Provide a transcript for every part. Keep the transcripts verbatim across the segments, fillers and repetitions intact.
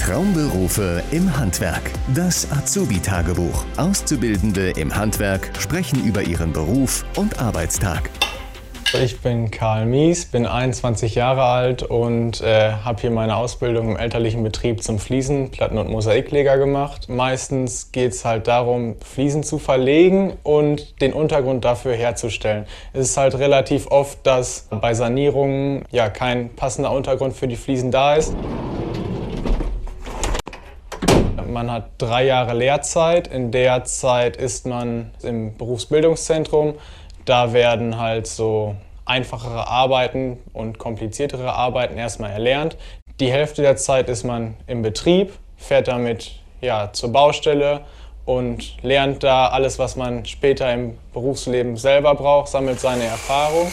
Traumberufe im Handwerk. Das Azubi-Tagebuch. Auszubildende im Handwerk sprechen über ihren Beruf und Arbeitstag. Ich bin Karl Mies, bin einundzwanzig Jahre alt und äh, habe hier meine Ausbildung im elterlichen Betrieb zum Fliesen-, Platten- und Mosaikleger gemacht. Meistens geht es halt darum, Fliesen zu verlegen und den Untergrund dafür herzustellen. Es ist halt relativ oft, dass bei Sanierungen ja kein passender Untergrund für die Fliesen da ist. Man hat drei Jahre Lehrzeit. In der Zeit ist man im Berufsbildungszentrum. Da werden halt so einfachere Arbeiten und kompliziertere Arbeiten erstmal erlernt. Die Hälfte der Zeit ist man im Betrieb, fährt damit ja, zur Baustelle und lernt da alles, was man später im Berufsleben selber braucht, sammelt seine Erfahrung.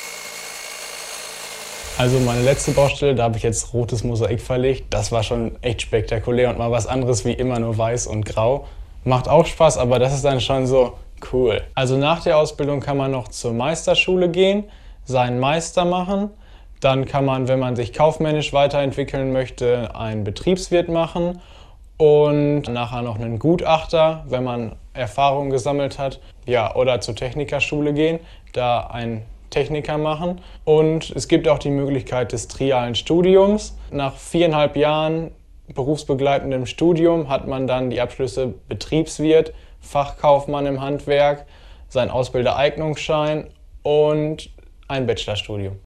Also meine letzte Baustelle, da habe ich jetzt rotes Mosaik verlegt. Das war schon echt spektakulär und mal was anderes wie immer nur weiß und grau. Macht auch Spaß, aber das ist dann schon so cool. Also nach der Ausbildung kann man noch zur Meisterschule gehen, seinen Meister machen. Dann kann man, wenn man sich kaufmännisch weiterentwickeln möchte, einen Betriebswirt machen und nachher noch einen Gutachter, wenn man Erfahrung gesammelt hat. Ja, oder zur Technikerschule gehen, da einen Techniker machen. Und es gibt auch die Möglichkeit des trialen Studiums. Nach viereinhalb Jahren berufsbegleitendem Studium hat man dann die Abschlüsse Betriebswirt, Fachkaufmann im Handwerk, seinen Ausbildereignungsschein und ein Bachelorstudium.